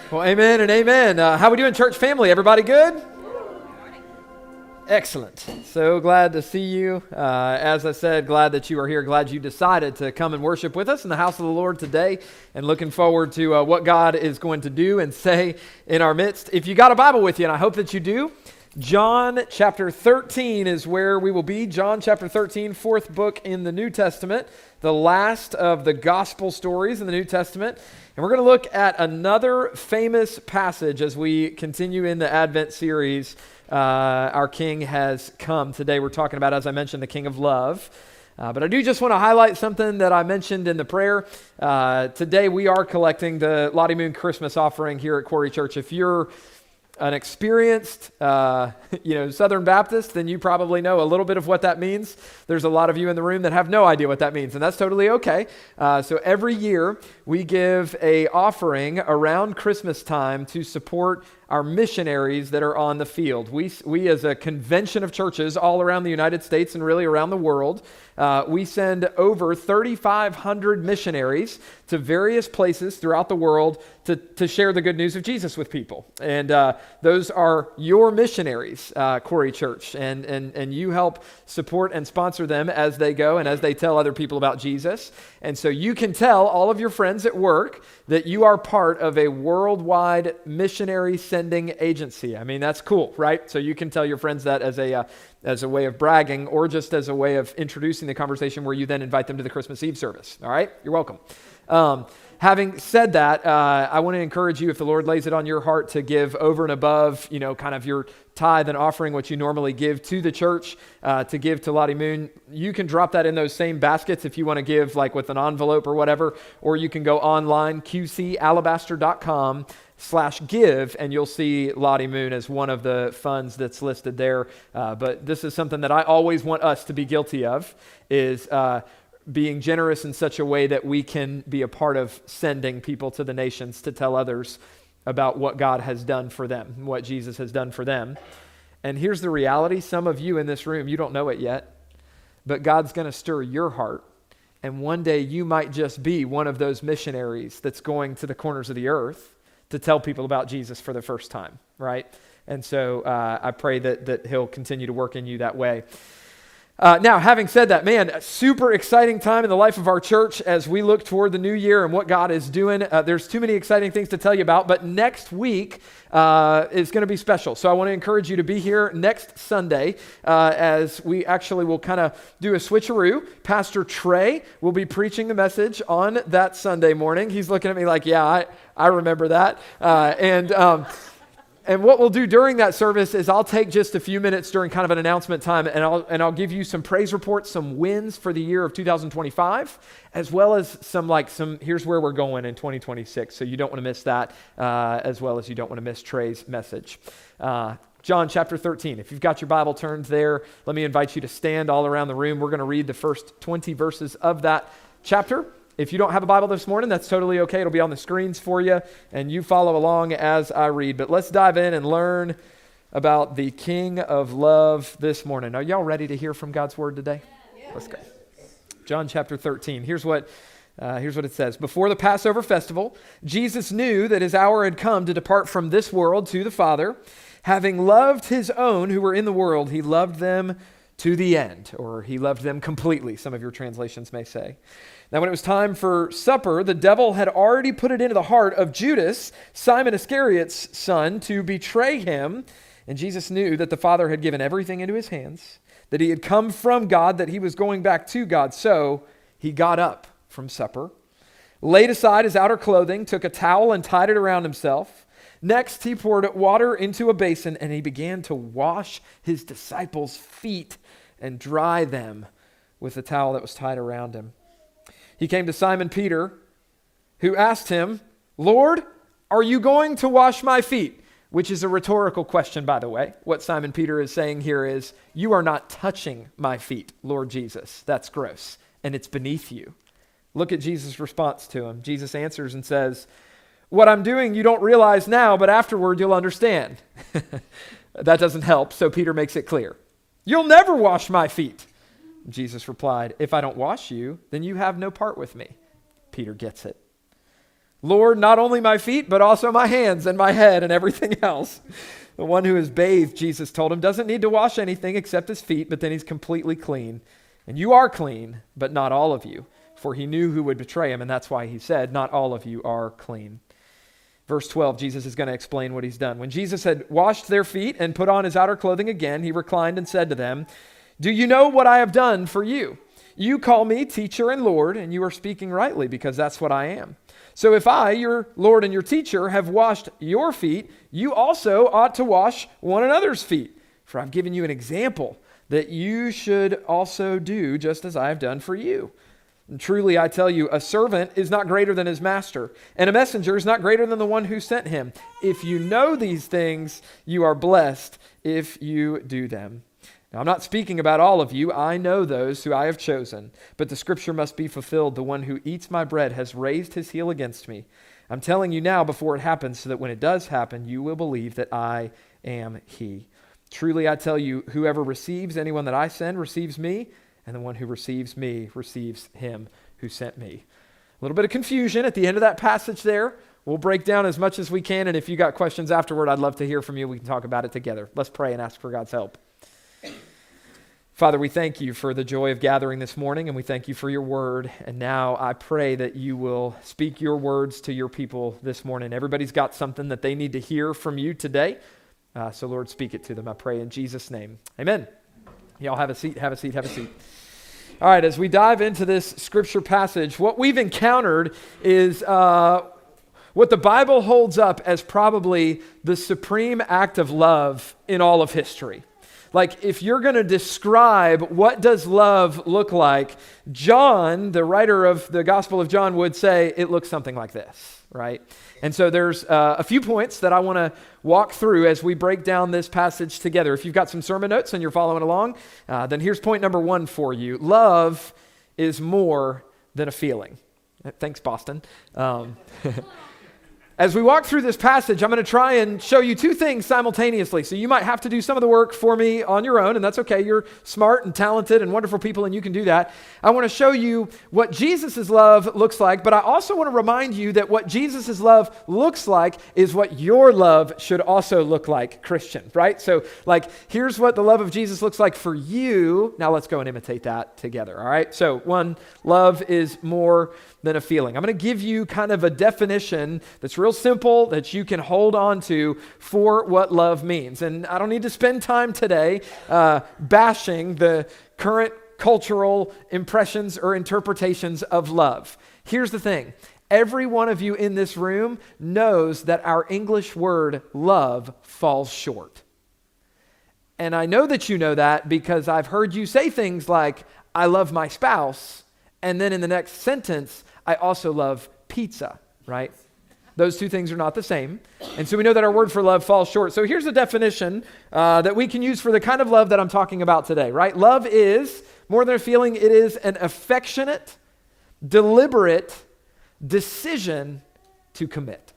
Well, amen and amen. How we doing, church family? Everybody good? Excellent. So glad to see you. As I said, glad that you are here. Glad you decided to come and worship with us in the house of the Lord today, and looking forward to what God is going to do and say in our midst. If you got a Bible with you, and I hope that you do, John chapter 13 is where we will be. John chapter 13, fourth book in the New Testament, the last of the gospel stories in the New Testament. And we're going to look at another famous passage as we continue in the Advent series. Our King has come. Today we're talking about, as I mentioned, the King of Love. But I do just want to highlight something that I mentioned in the prayer. Today we are collecting the Lottie Moon Christmas offering here at Quarry Church. If you're an experienced, Southern Baptist, then you probably know a little bit of what that means. There's a lot of you in the room that have no idea what that means, and that's totally okay. So every year we give a offering around Christmas time to support our missionaries that are on the field. We as a convention of churches all around the United States and really around the world, we send over 3,500 missionaries to various places throughout the world to share the good news of Jesus with people. And those are your missionaries, Quarry Church. And you help support and sponsor them as they go and as they tell other people about Jesus. And so you can tell all of your friends at work that you are part of a worldwide missionary sending agency. I mean, that's cool, right? So you can tell your friends that as a way of bragging, or just as a way of introducing the conversation where you then invite them to the Christmas Eve service. All right? You're welcome. Having said that, I want to encourage you, if the Lord lays it on your heart, to give over and above, kind of your tithe and offering, what you normally give to the church, to give to Lottie Moon. You can drop that in those same baskets if you want to give like with an envelope or whatever, or you can go online, qcalabaster.com/give, and you'll see Lottie Moon as one of the funds that's listed there. But this is something that I always want us to be guilty of, is being generous in such a way that we can be a part of sending people to the nations to tell others about what God has done for them, what Jesus has done for them. And here's the reality. Some of you in this room, you don't know it yet, but God's going to stir your heart. And one day you might just be one of those missionaries that's going to the corners of the earth to tell people about Jesus for the first time, right? And so I pray that he'll continue to work in you that way. Now, having said that, man, a super exciting time in the life of our church as we look toward the new year and what God is doing. There's too many exciting things to tell you about, but next week is going to be special. So I want to encourage you to be here next Sunday as we actually will kind of do a switcheroo. Pastor Trey will be preaching the message on that Sunday morning. He's looking at me like, yeah, I remember that. And what we'll do during that service is I'll take just a few minutes during kind of an announcement time, and I'll give you some praise reports, some wins for the year of 2025, as well as some here's where we're going in 2026. So you don't want to miss that, as well as you don't want to miss Trey's message. John chapter 13. If you've got your Bible turned there, let me invite you to stand all around the room. We're going to read the first 20 verses of that chapter. If you don't have a Bible this morning, that's totally okay. It'll be on the screens for you, and you follow along as I read. But let's dive in and learn about the King of Love this morning. Are y'all ready to hear from God's Word today? Yeah. Let's go. John chapter 13. Here's what it says. Before the Passover festival, Jesus knew that his hour had come to depart from this world to the Father. Having loved his own who were in the world, he loved them to the end, or he loved them completely, some of your translations may say. Now, when it was time for supper, the devil had already put it into the heart of Judas, Simon Iscariot's son, to betray him. And Jesus knew that the Father had given everything into his hands, that he had come from God, that he was going back to God. So he got up from supper, laid aside his outer clothing, took a towel and tied it around himself. Next, he poured water into a basin, and he began to wash his disciples' feet and dry them with the towel that was tied around him. He came to Simon Peter, who asked him, "Lord, are you going to wash my feet?" Which is a rhetorical question, by the way. What Simon Peter is saying here is, you are not touching my feet, Lord Jesus. That's gross, and it's beneath you. Look at Jesus' response to him. Jesus answers and says, "What I'm doing you don't realize now, but afterward you'll understand." That doesn't help, so Peter makes it clear. "You'll never wash my feet." Jesus replied, "If I don't wash you, then you have no part with me." Peter gets it. Lord, not only my feet, but also my hands and my head and everything else. The one who is bathed, Jesus told him, doesn't need to wash anything except his feet, but then he's completely clean. And you are clean, but not all of you. For he knew who would betray him, and that's why he said, not all of you are clean. Verse 12, Jesus is going to explain what he's done. When Jesus had washed their feet and put on his outer clothing again, he reclined and said to them, do you know what I have done for you? You call me teacher and Lord, and you are speaking rightly, because that's what I am. So if I, your Lord and your teacher, have washed your feet, you also ought to wash one another's feet. For I've given you an example that you should also do just as I have done for you. And truly, I tell you, a servant is not greater than his master, and a messenger is not greater than the one who sent him. If you know these things, you are blessed if you do them. Now, I'm not speaking about all of you. I know those who I have chosen, but the scripture must be fulfilled. The one who eats my bread has raised his heel against me. I'm telling you now before it happens, so that when it does happen, you will believe that I am he. Truly, I tell you, whoever receives anyone that I send receives me, and the one who receives me receives him who sent me. A little bit of confusion at the end of that passage there. We'll break down as much as we can, and if you got questions afterward, I'd love to hear from you. We can talk about it together. Let's pray and ask for God's help. Father, we thank you for the joy of gathering this morning, and we thank you for your word. And now I pray that you will speak your words to your people this morning. Everybody's got something that they need to hear from you today. So Lord, speak it to them. I pray in Jesus' name. Amen. Y'all have a seat, have a seat, have a seat. All right, as we dive into this scripture passage, what we've encountered is what the Bible holds up as probably the supreme act of love in all of history. Like, if you're going to describe what does love look like, John, the writer of the Gospel of John, would say it looks something like this, right? And so there's a few points that I want to walk through as we break down this passage together. If you've got some sermon notes and you're following along, then here's point number 1 for you. Love is more than a feeling. Thanks, Boston. As we walk through this passage, I'm going to try and show you 2 things simultaneously. So you might have to do some of the work for me on your own, and that's okay. You're smart and talented and wonderful people, and you can do that. I want to show you what Jesus' love looks like, but I also want to remind you that what Jesus' love looks like is what your love should also look like, Christian, right? So, here's what the love of Jesus looks like for you. Now let's go and imitate that together, all right? So, 1, love is more than a feeling. I'm going to give you kind of a definition that's real simple that you can hold on to for what love means. And I don't need to spend time today bashing the current cultural impressions or interpretations of love. Here's the thing. Every one of you in this room knows that our English word love falls short. And I know that you know that because I've heard you say things like, I love my spouse, and then in the next sentence, I also love pizza, right? Those 2 things are not the same. And so we know that our word for love falls short. So here's a definition that we can use for the kind of love that I'm talking about today, right? Love is, more than a feeling, it is an affectionate, deliberate decision to commit.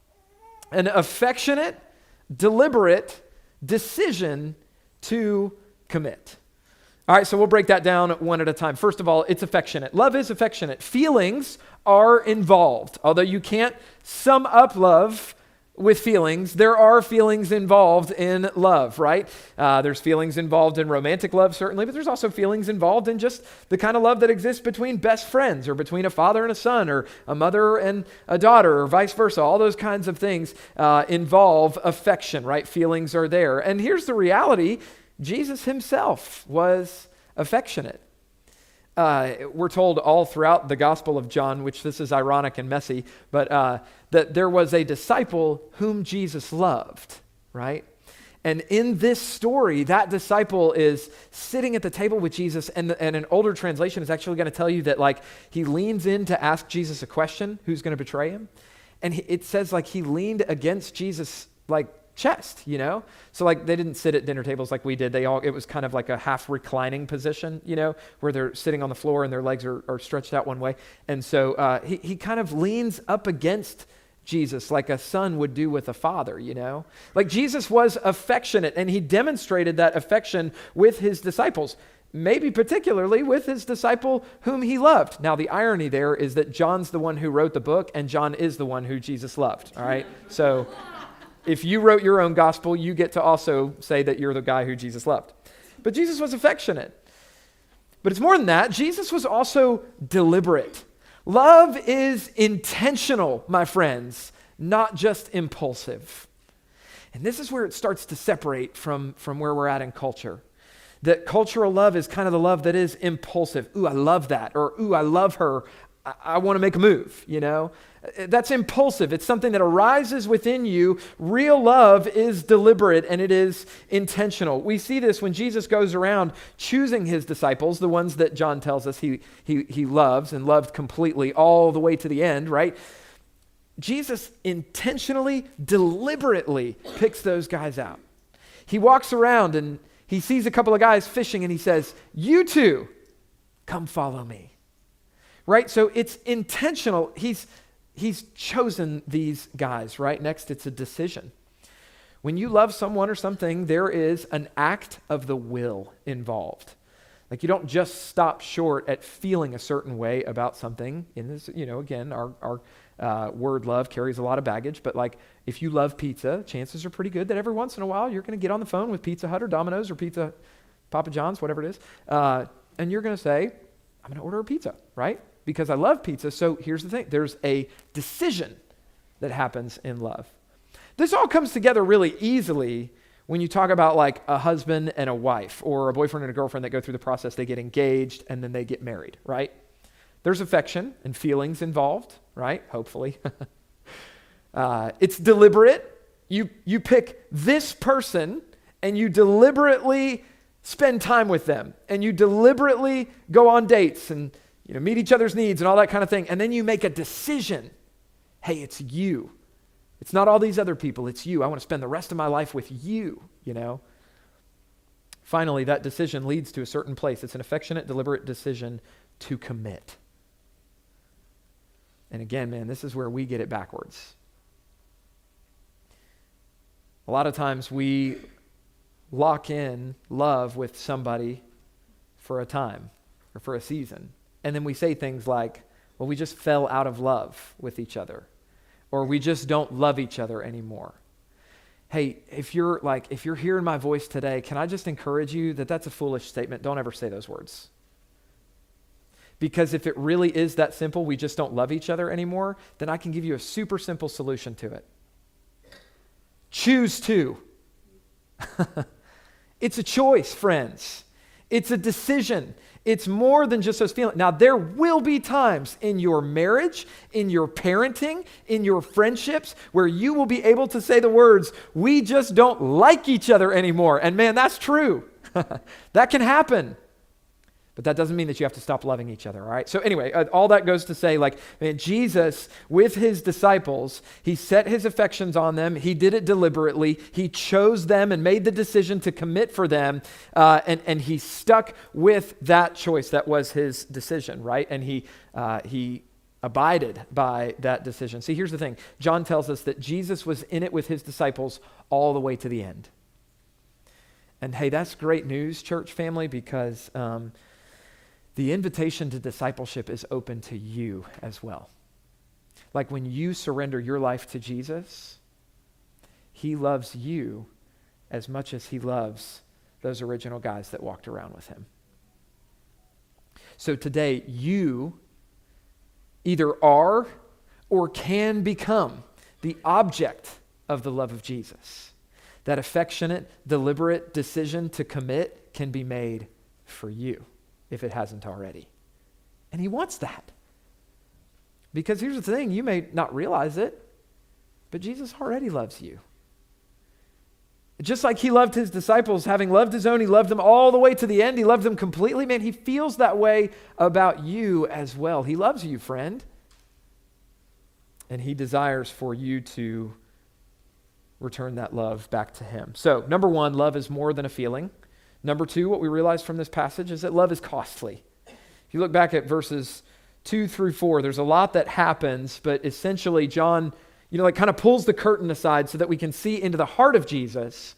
An affectionate, deliberate decision to commit. All right, so we'll break that down one at a time. First of all, it's affectionate. Love is affectionate. Feelings are involved. Although you can't sum up love with feelings, there are feelings involved in love, right? There's feelings involved in romantic love, certainly, but there's also feelings involved in just the kind of love that exists between best friends or between a father and a son or a mother and a daughter or vice versa. All those kinds of things involve affection, right? Feelings are there. And here's the reality. Jesus himself was affectionate. We're told all throughout the Gospel of John, which this is ironic and messy, but that there was a disciple whom Jesus loved, right? And in this story, that disciple is sitting at the table with Jesus, and an older translation is actually going to tell you that he leans in to ask Jesus a question, who's going to betray him? And it says he leaned against Jesus chest, So they didn't sit at dinner tables like we did. It was kind of like a half reclining position, where they're sitting on the floor and their legs are stretched out one way. And so he kind of leans up against Jesus like a son would do with a father, Jesus was affectionate, and he demonstrated that affection with his disciples. maybe particularly with his disciple whom he loved. Now, the irony there is that John's the one who wrote the book, and John is the one who Jesus loved, all right? So if you wrote your own gospel, you get to also say that you're the guy who Jesus loved. But Jesus was affectionate. But it's more than that. Jesus was also deliberate. Love is intentional, my friends, not just impulsive. And this is where it starts to separate from where we're at in culture. That cultural love is kind of the love that is impulsive. Ooh, I love that. Or, ooh, I love her. I want to make a move, you know? That's impulsive. It's something that arises within you. Real love is deliberate and it is intentional. We see this when Jesus goes around choosing his disciples, the ones that John tells us he loves and loved completely all the way to the end, right? Jesus intentionally, deliberately picks those guys out. He walks around and he sees a couple of guys fishing and he says, "You two, come follow me." Right? So it's intentional. He's chosen these guys, right? Next, it's a decision. When you love someone or something, there is an act of the will involved. Like you don't just stop short at feeling a certain way about something. In this, again, our word love carries a lot of baggage, but like if you love pizza, chances are pretty good that every once in a while you're going to get on the phone with Pizza Hut or Domino's or Papa John's, whatever it is, and you're going to say, "I'm going to order a pizza," right? Because I love pizza. So here's the thing. There's a decision that happens in love. This all comes together really easily when you talk about like a husband and a wife or a boyfriend and a girlfriend that go through the process, they get engaged and then they get married, right? There's affection and feelings involved, right? Hopefully. It's deliberate. You pick this person and you deliberately spend time with them and you deliberately go on dates and meet each other's needs and all that kind of thing. And then you make a decision. Hey, it's you. It's not all these other people. It's you. I want to spend the rest of my life with you, Finally, that decision leads to a certain place. It's an affectionate, deliberate decision to commit. And again, man, this is where we get it backwards. A lot of times we lock in love with somebody for a time or for a season. And then we say things like, well, we just fell out of love with each other, or we just don't love each other anymore. Hey, if you're hearing my voice today, can I just encourage you that that's a foolish statement? Don't ever say those words. Because if it really is that simple, we just don't love each other anymore, then I can give you a super simple solution to it. Choose to. It's a choice, friends. It's a decision. It's more than just those feelings. Now, there will be times in your marriage, in your parenting, in your friendships, where you will be able to say the words, "We just don't like each other anymore." And man, that's true. That can happen. But that doesn't mean that you have to stop loving each other, all right? So anyway, all that goes to say, man, Jesus, with his disciples, he set his affections on them. He did it deliberately. He chose them and made the decision to commit for them, and he stuck with that choice. That was his decision, right? And he abided by that decision. See, here's the thing. John tells us that Jesus was in it with his disciples all the way to the end. And hey, that's great news, church family, because the invitation to discipleship is open to you as well. Like when you surrender your life to Jesus, he loves you as much as he loves those original guys that walked around with him. So today, you either are or can become the object of the love of Jesus. That affectionate, deliberate decision to commit can be made for you, if it hasn't already. And he wants that. Because here's the thing, you may not realize it, but Jesus already loves you. Just like he loved his disciples, having loved his own, he loved them all the way to the end. He loved them completely. Man, he feels that way about you as well. He loves you, friend. And he desires for you to return that love back to him. So, number one, love is more than a feeling. Number two, what we realize from this passage is that love is costly. If you look back at verses 2 through 4, there's a lot that happens, but essentially John, kind of pulls the curtain aside so that we can see into the heart of Jesus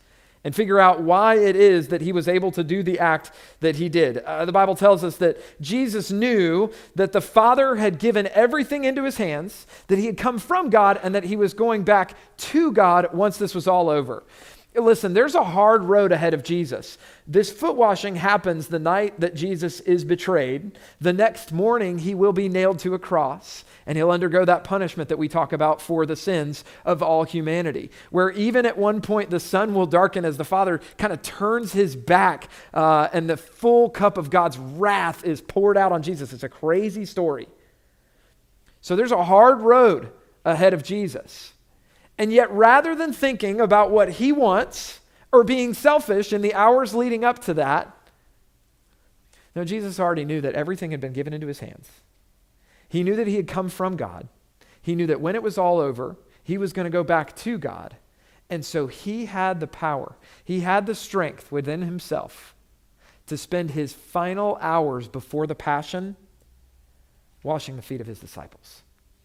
and figure out why it is that he was able to do the act that he did. The Bible tells us that Jesus knew that the Father had given everything into his hands, that he had come from God, and that he was going back to God once this was all over. Listen, there's a hard road ahead of Jesus. This foot washing happens the night that Jesus is betrayed. The next morning, he will be nailed to a cross, and he'll undergo that punishment that we talk about for the sins of all humanity, where even at one point the sun will darken as the Father kind of turns his back, and the full cup of God's wrath is poured out on Jesus. It's a crazy story. So there's a hard road ahead of Jesus. And yet, rather than thinking about what he wants or being selfish in the hours leading up to that, no, Jesus already knew that everything had been given into his hands. He knew that he had come from God. He knew that when it was all over, he was going to go back to God. And so he had the power, he had the strength within himself to spend his final hours before the Passion washing the feet of his disciples.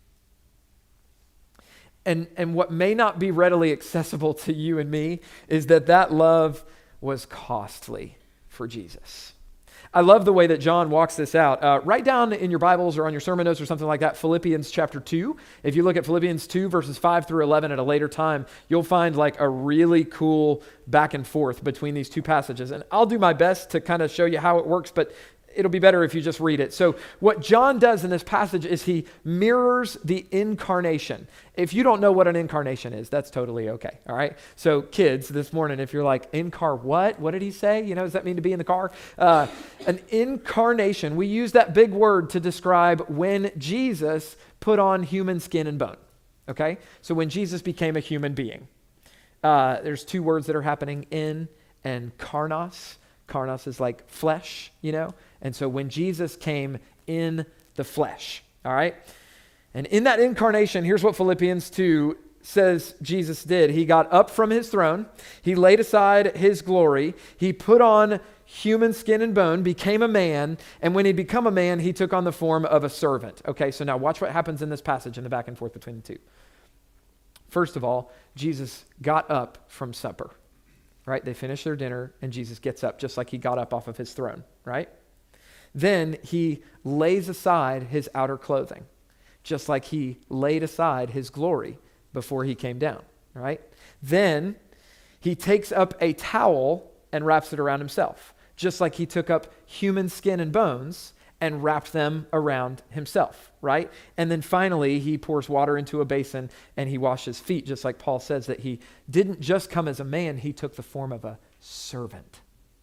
And what may not be readily accessible to you and me is that love was costly for Jesus. I love the way that John walks this out. Write down in your Bibles or on your sermon notes or something like that, Philippians chapter 2. If you look at Philippians 2 verses 5 through 11 at a later time, you'll find like a really cool back and forth between these two passages. And I'll do my best to kind of show you how it works, but it'll be better if you just read it. So what John does in this passage is he mirrors the incarnation. If you don't know what an incarnation is, that's totally okay, all right? So kids, this morning, if you're like, in-car what? What did he say? You know, does that mean to be in the car? An incarnation, we use that big word to describe when Jesus put on human skin and bone, okay? So when Jesus became a human being. There's two words that are happening, in and karnos. Karnos is like flesh, you know? And so when Jesus came in the flesh, all right? And in that incarnation, here's what Philippians 2 says Jesus did. He got up from his throne. He laid aside his glory. He put on human skin and bone, became a man. And when he'd become a man, he took on the form of a servant. Okay, so now watch what happens in this passage in the back and forth between the two. First of all, Jesus got up from supper, right? They finish their dinner and Jesus gets up just like he got up off of his throne, right? Then he lays aside his outer clothing, just like he laid aside his glory before he came down, right? Then he takes up a towel and wraps it around himself, just like he took up human skin and bones and wrapped them around himself, right? And then finally, he pours water into a basin and he washes feet, just like Paul says that he didn't just come as a man, he took the form of a servant.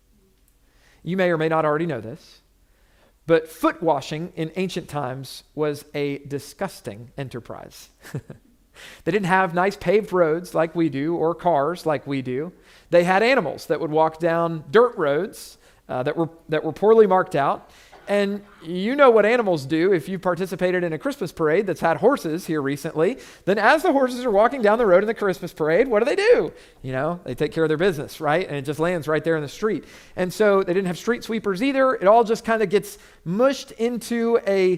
You may or may not already know this, but foot washing in ancient times was a disgusting enterprise. They didn't have nice paved roads like we do or cars like we do. They had animals that would walk down dirt roads that were poorly marked out. And you know what animals do if you participated in a Christmas parade that's had horses here recently. Then as the horses are walking down the road in the Christmas parade, what do? You know, they take care of their business, right? And it just lands right there in the street. And so they didn't have street sweepers either. It all just kind of gets mushed into a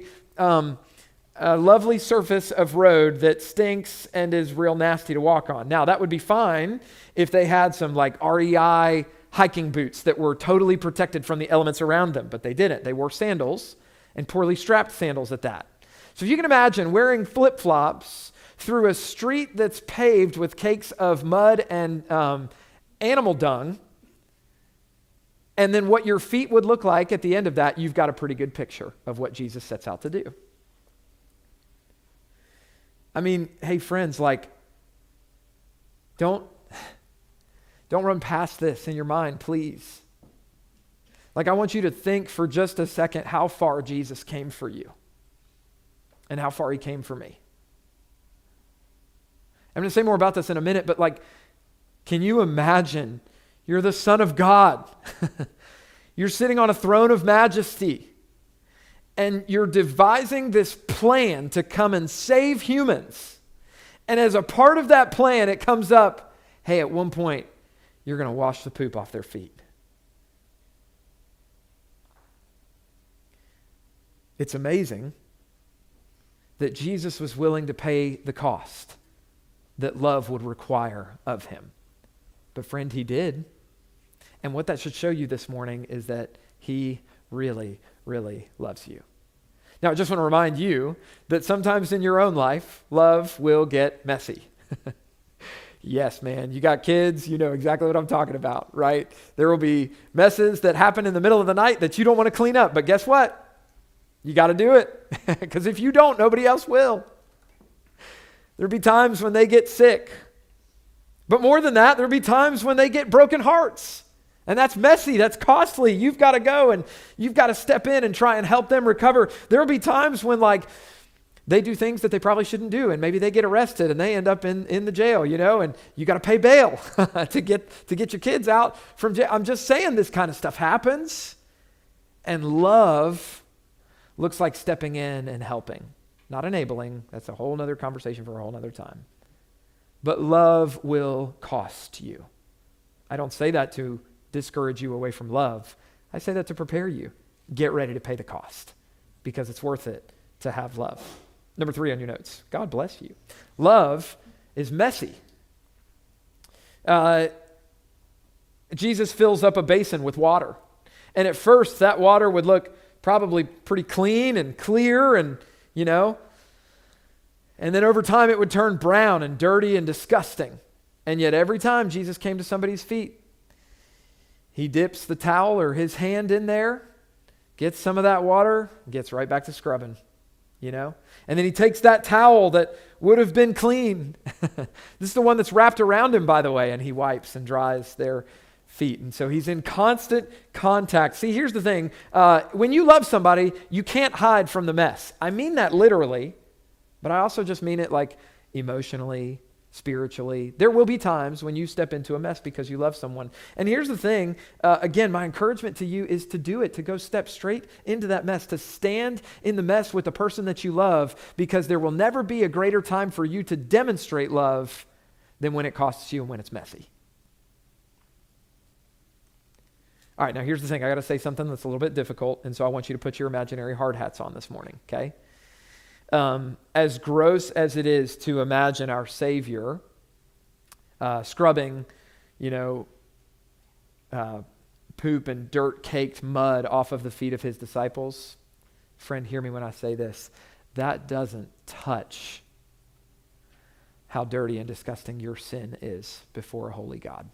lovely surface of road that stinks and is real nasty to walk on. Now, that would be fine if they had some like REI hiking boots that were totally protected from the elements around them, but they didn't. They wore sandals and poorly strapped sandals at that. So if you can imagine wearing flip-flops through a street that's paved with cakes of mud and animal dung, and then what your feet would look like at the end of that, you've got a pretty good picture of what Jesus sets out to do. I mean, hey friends, like, don't run past this in your mind, please. Like, I want you to think for just a second how far Jesus came for you and how far he came for me. I'm going to say more about this in a minute, but like, can you imagine you're the Son of God? You're sitting on a throne of majesty and you're devising this plan to come and save humans. And as a part of that plan, it comes up, hey, at one point, you're going to wash the poop off their feet. It's amazing that Jesus was willing to pay the cost that love would require of him But friend, he did. And what that should show you this morning is that he really, really loves you. Now, I just want to remind you that sometimes in your own life, love will get messy. Yes, man, you got kids, you know exactly what I'm talking about, right? There will be messes that happen in the middle of the night that you don't want to clean up, but guess what? You got to do it, because if you don't, nobody else will. There'll be times when they get sick, but more than that, there'll be times when they get broken hearts, and that's messy, that's costly. You've got to go and you've got to step in and try and help them recover. There'll be times when they do things that they probably shouldn't do, and maybe they get arrested and they end up in the jail, and you got to pay bail to get your kids out from jail. I'm just saying this kind of stuff happens, and love looks like stepping in and helping, not enabling. That's a whole nother conversation for a whole nother time. But love will cost you. I don't say that to discourage you away from love. I say that to prepare you. Get ready to pay the cost, because it's worth it to have love. Number 3 on your notes. God bless you. Love is messy. Jesus fills up a basin with water. And at first, that water would look probably pretty clean and clear and then over time it would turn brown and dirty and disgusting. And yet every time Jesus came to somebody's feet, he dips the towel or his hand in there, gets some of that water, gets right back to scrubbing. And then he takes that towel that would have been clean. This is the one that's wrapped around him, by the way, and he wipes and dries their feet. And so he's in constant contact. See, here's the thing. When you love somebody, you can't hide from the mess. I mean that literally, but I also just mean it like emotionally, spiritually. There will be times when you step into a mess because you love someone. And here's the thing. Again, my encouragement to you is to do it, to go step straight into that mess, to stand in the mess with the person that you love, because there will never be a greater time for you to demonstrate love than when it costs you and when it's messy. All right, now here's the thing. I got to say something that's a little bit difficult, and so I want you to put your imaginary hard hats on this morning, okay? As gross as it is to imagine our Savior scrubbing, poop and dirt-caked mud off of the feet of his disciples, friend, hear me when I say this, that doesn't touch how dirty and disgusting your sin is before a holy God.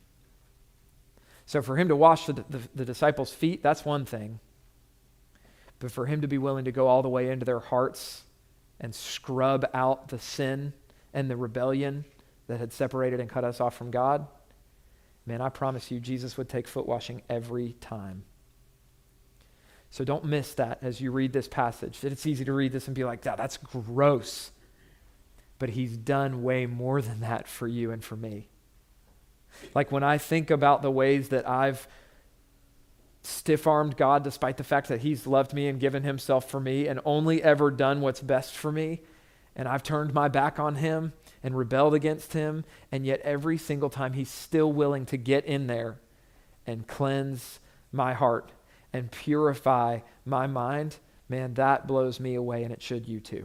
So for him to wash the disciples' feet, that's one thing. But for him to be willing to go all the way into their hearts and scrub out the sin and the rebellion that had separated and cut us off from God, man, I promise you, Jesus would take foot washing every time. So don't miss that as you read this passage. It's easy to read this and be like, that's gross. But he's done way more than that for you and for me. Like when I think about the ways that I've stiff-armed God despite the fact that he's loved me and given himself for me and only ever done what's best for me, and I've turned my back on him and rebelled against him, and yet every single time he's still willing to get in there and cleanse my heart and purify my mind, man, that blows me away, and it should you too.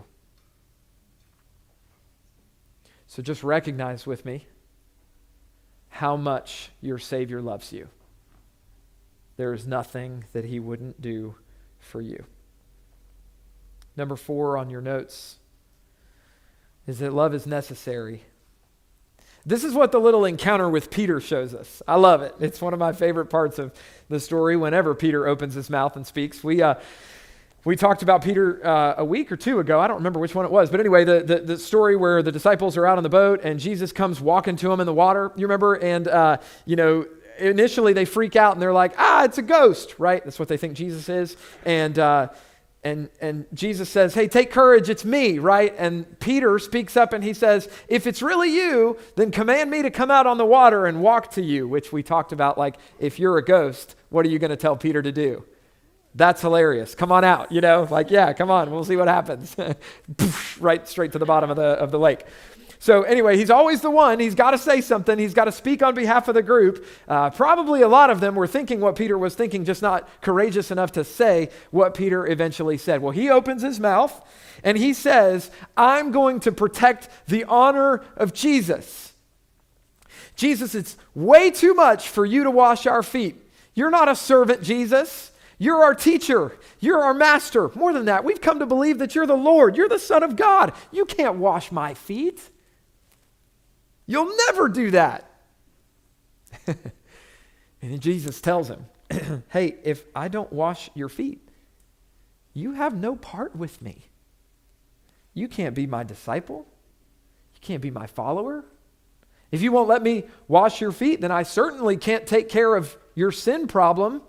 So just recognize with me how much your Savior loves you. There is nothing that he wouldn't do for you. Number 4 on your notes is that love is necessary. This is what the little encounter with Peter shows us. I love it. It's one of my favorite parts of the story whenever Peter opens his mouth and speaks. We talked about Peter a week or 2 ago. I don't remember which one it was. But anyway, the story where the disciples are out on the boat and Jesus comes walking to them in the water. You remember? And, initially they freak out and they're like, it's a ghost, right? That's what they think Jesus is. And Jesus says, hey, take courage, it's me, right? And Peter speaks up and he says, if it's really you, then command me to come out on the water and walk to you, which we talked about, like, if you're a ghost, what are you going to tell Peter to do? That's hilarious. Come on out, yeah, come on, we'll see what happens. Right straight to the bottom of the lake. So anyway, he's always the one. He's got to say something. He's got to speak on behalf of the group. Probably a lot of them were thinking what Peter was thinking, just not courageous enough to say what Peter eventually said. Well, he opens his mouth and he says, I'm going to protect the honor of Jesus. Jesus, it's way too much for you to wash our feet. You're not a servant, Jesus. You're our teacher. You're our master. More than that, we've come to believe that you're the Lord. You're the Son of God. You can't wash my feet. You'll never do that. And then Jesus tells him, hey, if I don't wash your feet, you have no part with me. You can't be my disciple. You can't be my follower. If you won't let me wash your feet, then I certainly can't take care of your sin problem.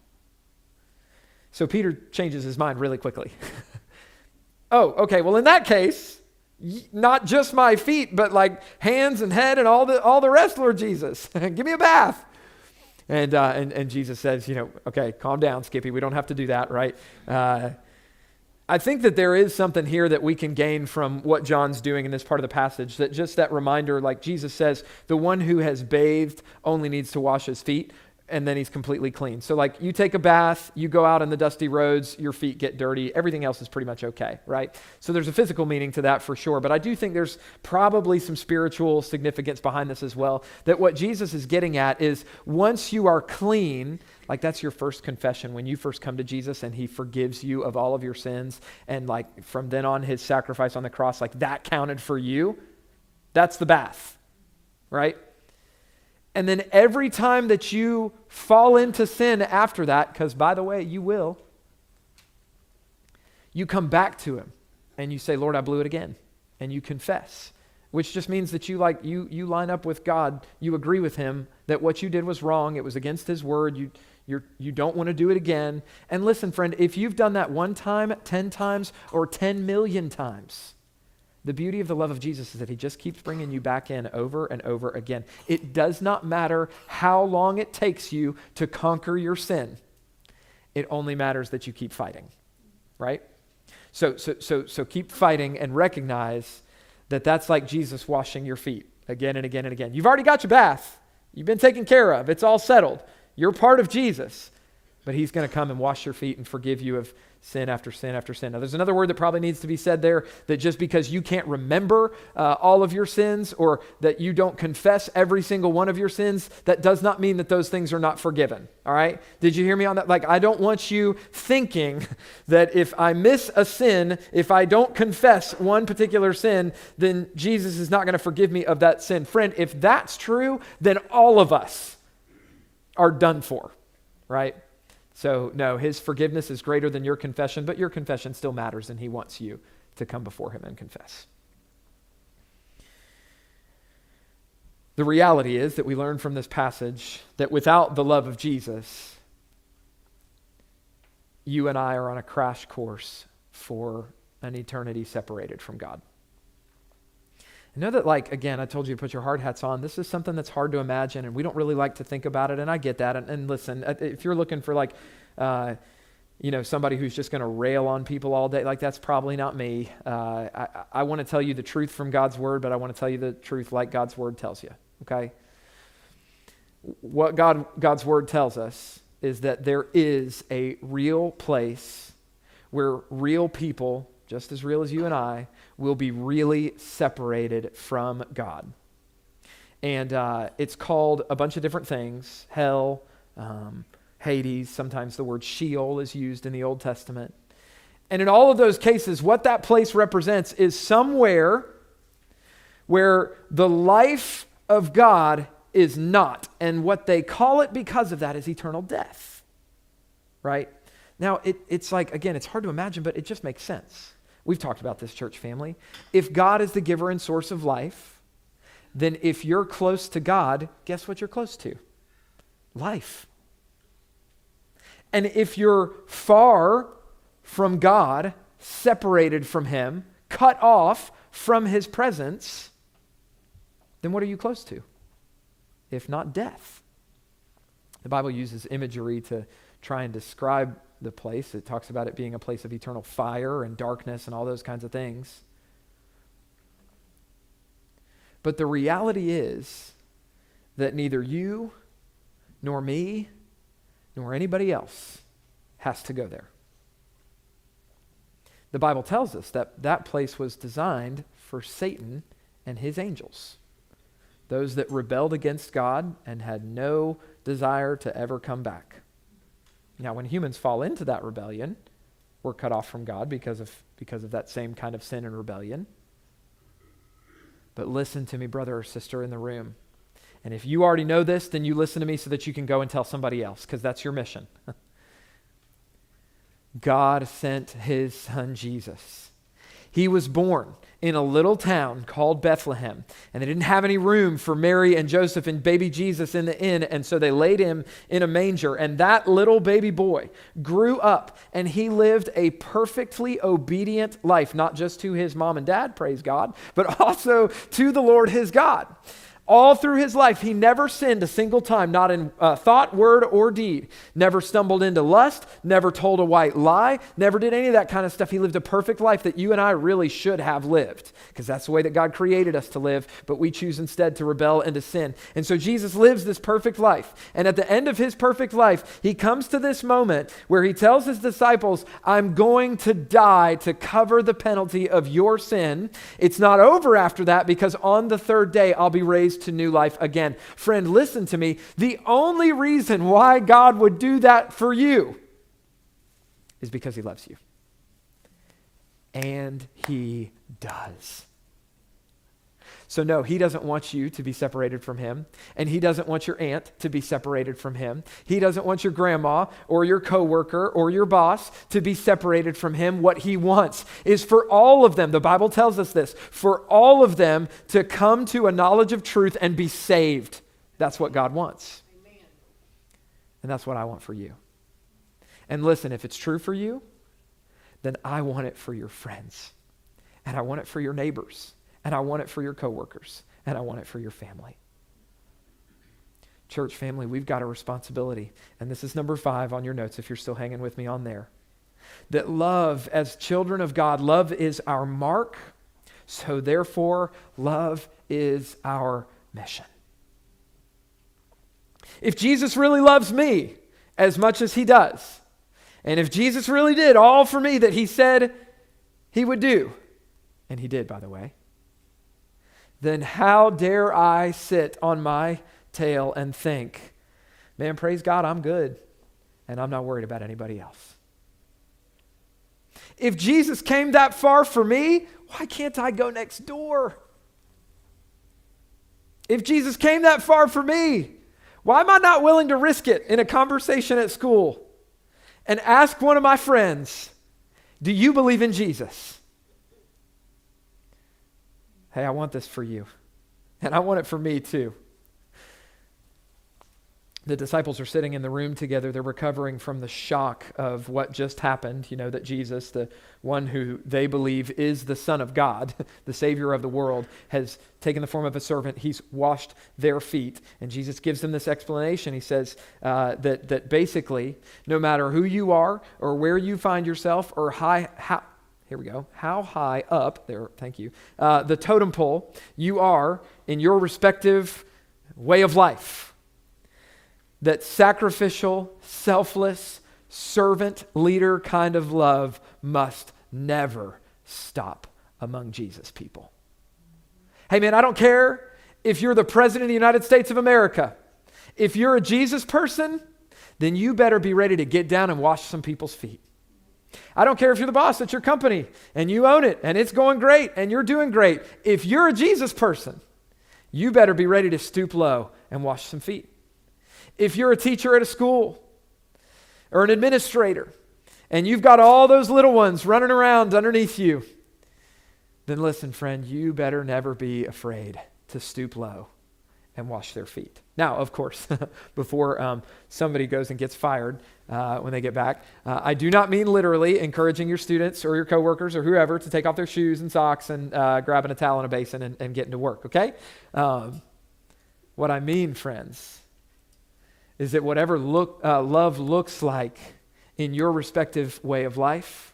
So Peter changes his mind really quickly. Oh, okay, well in that case, not just my feet, but like hands and head and all the rest, Lord Jesus. Give me a bath. And Jesus says, okay, calm down, Skippy. We don't have to do that, right? I think that there is something here that we can gain from what John's doing in this part of the passage, that just that reminder, like Jesus says, the one who has bathed only needs to wash his feet, and then he's completely clean. So like you take a bath, you go out on the dusty roads, your feet get dirty, everything else is pretty much okay, right? So there's a physical meaning to that for sure, but I do think there's probably some spiritual significance behind this as well, that what Jesus is getting at is once you are clean, like that's your first confession when you first come to Jesus and he forgives you of all of your sins, and like from then on his sacrifice on the cross, like that counted for you, that's the bath, right? And then every time that you fall into sin after that, because by the way, you will, you come back to him and you say, Lord, I blew it again. And you confess, which just means that you line up with God. You agree with him that what you did was wrong. It was against his word. You don't want to do it again. And listen, friend, if you've done that 1 time, 10 times, or 10 million times, the beauty of the love of Jesus is that he just keeps bringing you back in over and over again. It does not matter how long it takes you to conquer your sin. It only matters that you keep fighting, right? So keep fighting and recognize that that's like Jesus washing your feet again and again and again. You've already got your bath. You've been taken care of. It's all settled. You're part of Jesus. But he's going to come and wash your feet and forgive you of sin after sin after sin. Now, there's another word that probably needs to be said there, that just because you can't remember all of your sins, or that you don't confess every single one of your sins, that does not mean that those things are not forgiven, all right? Did you hear me on that? Like, I don't want you thinking that if I miss a sin, if I don't confess one particular sin, then Jesus is not going to forgive me of that sin. Friend, if that's true, then all of us are done for, right? So no, his forgiveness is greater than your confession, but your confession still matters, and he wants you to come before him and confess. The reality is that we learn from this passage that without the love of Jesus, you and I are on a crash course for an eternity separated from God. I know that, like, again, I told you to put your hard hats on. This is something that's hard to imagine, and we don't really like to think about it, and I get that. And listen, if you're looking for, like, somebody who's just going to rail on people all day, like, that's probably not me. I want to tell you the truth from God's word, but I want to tell you the truth like God's word tells you, okay? What God's word tells us is that there is a real place where real people, just as real as you and I, will be really separated from God. And it's called a bunch of different things. Hell, Hades, sometimes the word Sheol is used in the Old Testament. And in all of those cases, what that place represents is somewhere where the life of God is not. And what they call it because of that is eternal death, right? Now, it's like, again, it's hard to imagine, but it just makes sense. We've talked about this, church family. If God is the giver and source of life, then if you're close to God, guess what you're close to? Life. And if you're far from God, separated from him, cut off from his presence, then what are you close to? If not death. The Bible uses imagery to try and describe the place. It talks about it being a place of eternal fire and darkness and all those kinds of things. But the reality is that neither you, nor me, nor anybody else has to go there. The Bible tells us that that place was designed for Satan and his angels those that rebelled against God and had no desire to ever come back. Now, when humans fall into that rebellion, we're cut off from God because of that same kind of sin and rebellion. But listen to me, brother or sister in the room. And if you already know this, then you listen to me so that you can go and tell somebody else, because that's your mission. God sent his son Jesus. He was born in a little town called Bethlehem, and they didn't have any room for Mary and Joseph and baby Jesus in the inn, and so they laid him in a manger. And that little baby boy grew up, and he lived a perfectly obedient life, not just to his mom and dad, praise God, but also to the Lord his God. All through his life, he never sinned a single time, not in thought, word, or deed. Never stumbled into lust, never told a white lie, never did any of that kind of stuff. He lived a perfect life that you and I really should have lived, because that's the way that God created us to live, but we choose instead to rebel and to sin. And so Jesus lives this perfect life. And at the end of his perfect life, he comes to this moment where he tells his disciples, I'm going to die to cover the penalty of your sin. It's not over after that, because on the third day, I'll be raised to new life again. Friend, listen to me. The only reason why God would do that for you is because he loves you. And he does. So no, he doesn't want you to be separated from him, and he doesn't want your aunt to be separated from him. He doesn't want your grandma or your coworker or your boss to be separated from him. What he wants is for all of them, the Bible tells us this, for all of them to come to a knowledge of truth and be saved. That's what God wants. Amen. And that's what I want for you. And listen, if it's true for you, then I want it for your friends, and I want it for your neighbors, and I want it for your coworkers, and I want it for your family. Church family, we've got a responsibility, and this is number 5 on your notes if you're still hanging with me on there. That love, as children of God, love is our mark, so therefore love is our mission. If Jesus really loves me as much as he does, and if Jesus really did all for me that he said he would do, and he did, by the way, then how dare I sit on my tail and think, man, praise God, I'm good, and I'm not worried about anybody else. If Jesus came that far for me, why can't I go next door? If Jesus came that far for me, why am I not willing to risk it in a conversation at school and ask one of my friends, do you believe in Jesus? Hey, I want this for you, and I want it for me too. The disciples are sitting in the room together. They're recovering from the shock of what just happened. You know, that Jesus, the one who they believe is the Son of God, the Savior of the world, has taken the form of a servant. He's washed their feet. And Jesus gives them this explanation. He says that basically, no matter who you are or where you find yourself or how high up, there, thank you, the totem pole you are in your respective way of life, that sacrificial, selfless, servant leader kind of love must never stop among Jesus people. Hey man, I don't care if you're the President of the United States of America. If you're a Jesus person, then you better be ready to get down and wash some people's feet. I don't care if you're the boss at your company and you own it and it's going great and you're doing great. If you're a Jesus person, you better be ready to stoop low and wash some feet. If you're a teacher at a school or an administrator and you've got all those little ones running around underneath you, then listen, friend, you better never be afraid to stoop low and wash their feet. Now, of course, before somebody goes and gets fired when they get back, I do not mean literally encouraging your students or your coworkers or whoever to take off their shoes and socks and grabbing a towel and a basin and getting to work, okay? What I mean, friends, is that whatever love looks like in your respective way of life,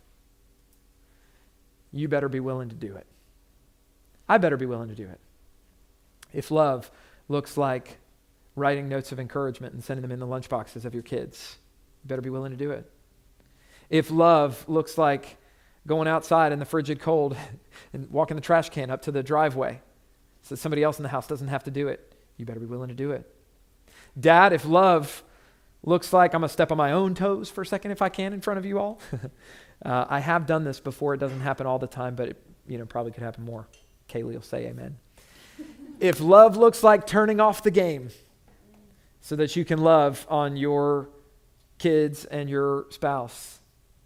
you better be willing to do it. I better be willing to do it. If love looks like writing notes of encouragement and sending them in the lunch boxes of your kids, you better be willing to do it. If love looks like going outside in the frigid cold and walking the trash can up to the driveway so that somebody else in the house doesn't have to do it, you better be willing to do it. Dad, if love looks like, I'm going to step on my own toes for a second if I can in front of you all. I have done this before. It doesn't happen all the time, but it probably could happen more. Kaylee will say amen. If love looks like turning off the game so that you can love on your kids and your spouse.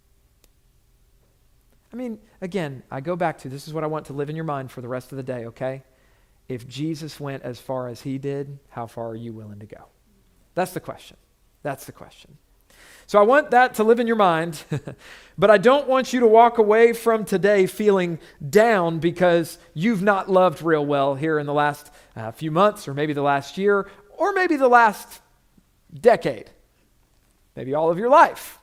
Again, I go back to, this is what I want to live in your mind for the rest of the day, okay? If Jesus went as far as he did, how far are you willing to go? That's the question. That's the question. So I want that to live in your mind, but I don't want you to walk away from today feeling down because you've not loved real well here in the last few months, or maybe the last year, or maybe the last decade, maybe all of your life.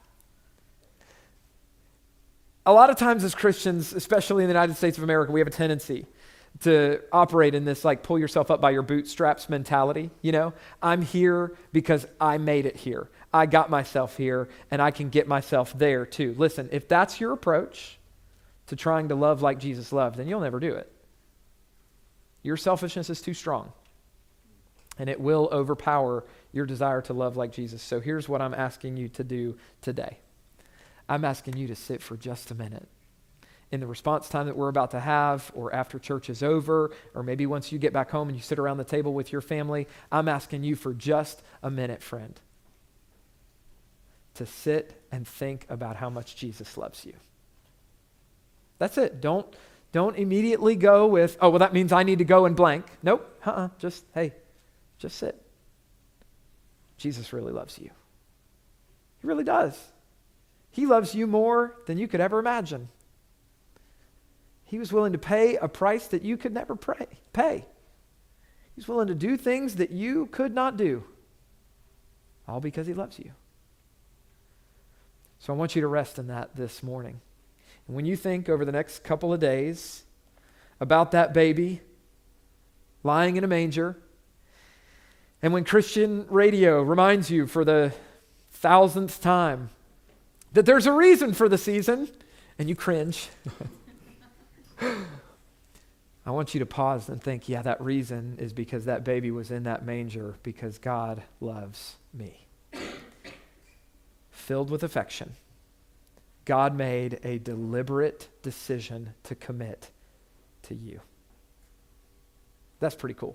A lot of times as Christians, especially in the United States of America, we have a tendency to operate in this like pull yourself up by your bootstraps mentality. I'm here because I made it here. I got myself here and I can get myself there too. Listen, if that's your approach to trying to love like Jesus loved, then you'll never do it. Your selfishness is too strong and it will overpower your desire to love like Jesus. So here's what I'm asking you to do today. I'm asking you to sit for just a minute. In the response time that we're about to have, or after church is over, or maybe once you get back home and you sit around the table with your family, I'm asking you for just a minute, friend, to sit and think about how much Jesus loves you. That's it. Don't immediately go with, oh, well, that means I need to go and blank. Nope. Just sit. Jesus really loves you. He really does. He loves you more than you could ever imagine. He was willing to pay a price that you could never pay. He's willing to do things that you could not do, all because he loves you. So I want you to rest in that this morning. And when you think over the next couple of days about that baby lying in a manger, and when Christian radio reminds you for the 1,000th time that there's a reason for the season, and you cringe, I want you to pause and think, yeah, that reason is because that baby was in that manger because God loves me. Filled with affection, God made a deliberate decision to commit to you. That's pretty cool.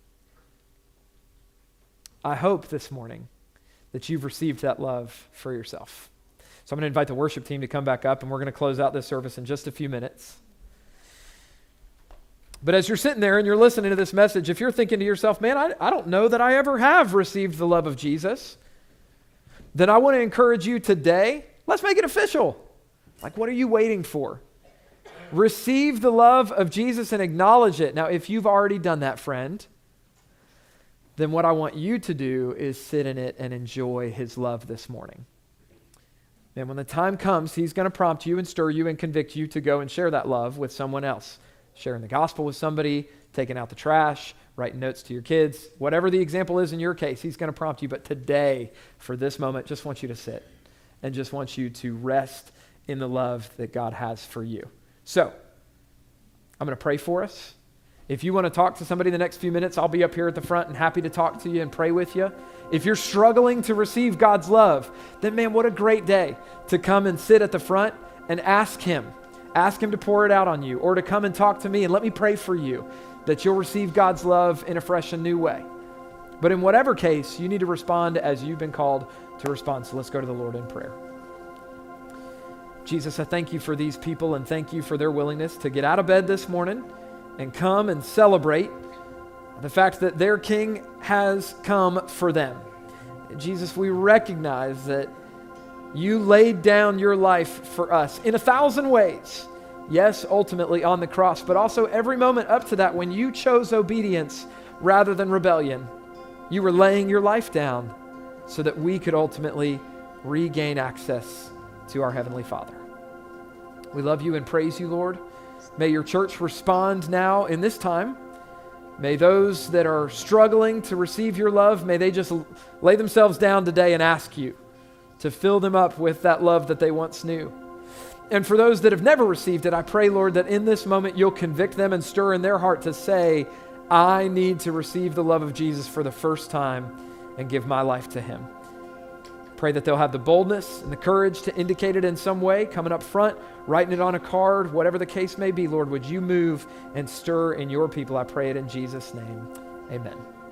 I hope this morning that you've received that love for yourself. So I'm going to invite the worship team to come back up, and we're going to close out this service in just a few minutes. But as you're sitting there and you're listening to this message, if you're thinking to yourself, man, I don't know that I ever have received the love of Jesus, then I want to encourage you today, let's make it official. Like, what are you waiting for? Receive the love of Jesus and acknowledge it. Now, if you've already done that, friend, then what I want you to do is sit in it and enjoy his love this morning. And when the time comes, he's going to prompt you and stir you and convict you to go and share that love with someone else. Sharing the gospel with somebody, taking out the trash, writing notes to your kids, whatever the example is in your case, he's going to prompt you. But today, for this moment, just want you to sit and just want you to rest in the love that God has for you. So, I'm going to pray for us. If you want to talk to somebody the next few minutes, I'll be up here at the front and happy to talk to you and pray with you. If you're struggling to receive God's love, then man, what a great day to come and sit at the front and ask him. Ask him to pour it out on you, or to come and talk to me and let me pray for you that you'll receive God's love in a fresh and new way. But in whatever case, you need to respond as you've been called to respond. So let's go to the Lord in prayer. Jesus, I thank you for these people and thank you for their willingness to get out of bed this morning and come and celebrate the fact that their King has come for them. Jesus, we recognize that you laid down your life for us in 1,000 ways. Yes, ultimately on the cross, but also every moment up to that when you chose obedience rather than rebellion. You were laying your life down so that we could ultimately regain access to our Heavenly Father. We love you and praise you, Lord. May your church respond now in this time. May those that are struggling to receive your love, may they just lay themselves down today and ask you to fill them up with that love that they once knew. And for those that have never received it, I pray, Lord, that in this moment you'll convict them and stir in their heart to say, I need to receive the love of Jesus for the first time and give my life to him. Pray that they'll have the boldness and the courage to indicate it in some way, coming up front, writing it on a card, whatever the case may be. Lord, would you move and stir in your people? I pray it in Jesus' name. Amen.